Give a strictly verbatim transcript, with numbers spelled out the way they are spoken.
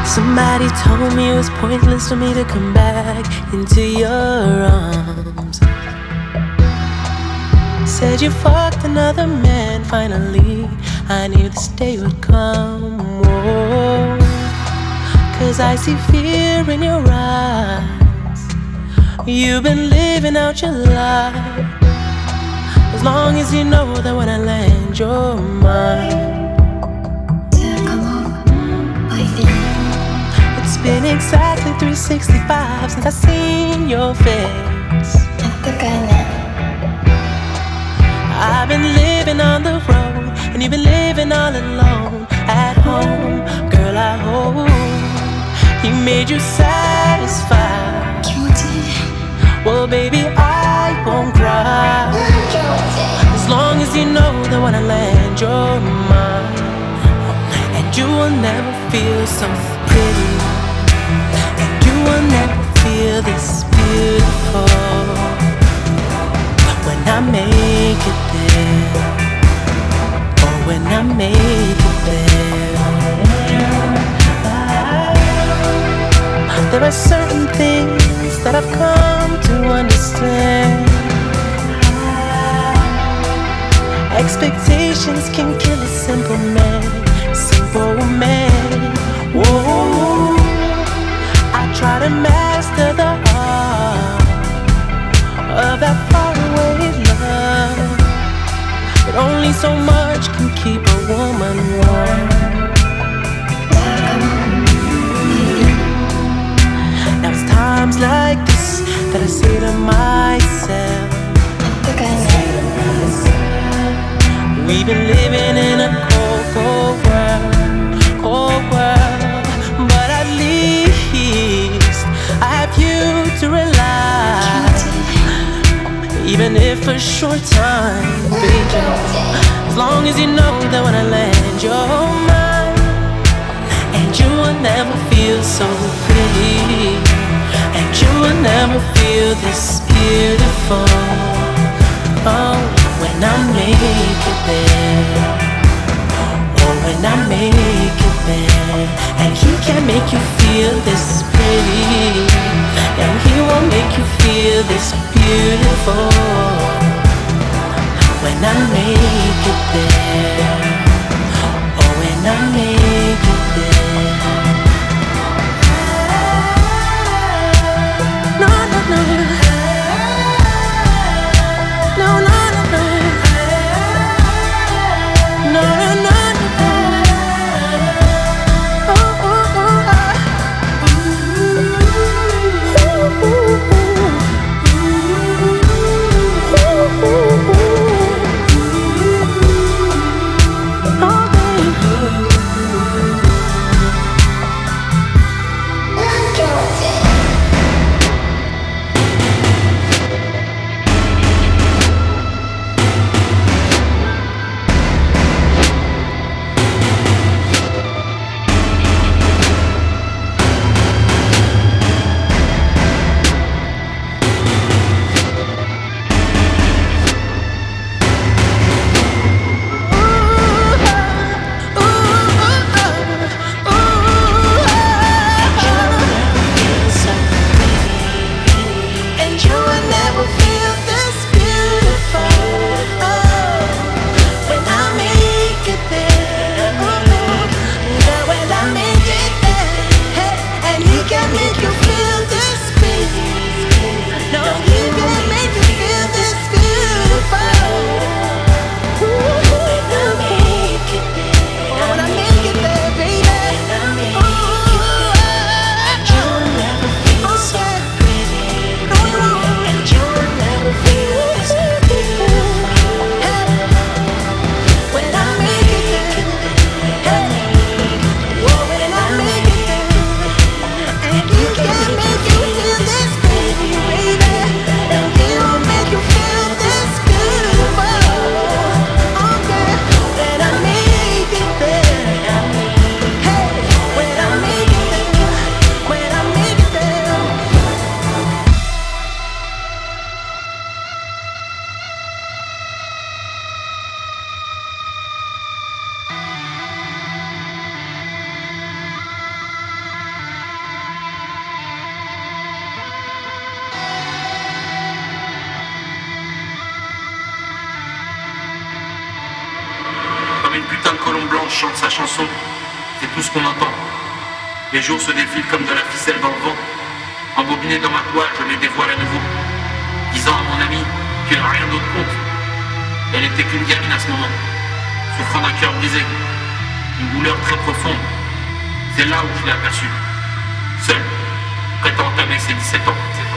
Somebody told me it was pointless for me to come back into your arms. Said you fucked another man, finally I knew this day would come. Whoa. Cause I see fear in your eyes. You've been living out your life. As long as you know that when I land, you're mine. It's been exactly three sixty-five since I seen your face. I've been living on the road, and you've been living all alone at home. Girl, I hope he made you satisfied. Well, baby, I won't cry, as long as you know that when I land, you're mine. And you will never feel so pretty, and you will never feel this beautiful when I make it there, or when I make it there. There are certain things that I've come to understand. Expectations can kill a simple man, simple man. Whoa, I try to master the art of that faraway love, but only so much can keep a woman warm. Now it's times like this that I say to myself, we've been living in a cold, cold world, cold world, but at least I have you to rely, even if for a short time, baby. As long as you know that when I land, you're mine, and you will never feel so pretty, and you will never feel this beautiful. Oh, when I make it there, oh, when I make it there, and he can make you feel this pretty, and he will make you feel this beautiful. When I make it there, oh, when I make it there. No, no, no. No, no, no, no. No, no, no, no. Oh, oh, oh, oh. Ooh, ooh, ooh. Ooh, ooh, ooh. Oh, baby. chante sa chanson, c'est tout ce qu'on entend. Les jours se défilent comme de la ficelle dans le vent. Embobiné dans ma toile, je les dévoile à nouveau, disant à mon ami qu'il n'a rien d'autre compte. Elle n'était qu'une gamine à ce moment, souffrant d'un cœur brisé, une douleur très profonde. C'est là où je l'ai aperçue, seule, prête à entamer ses dix-sept ans.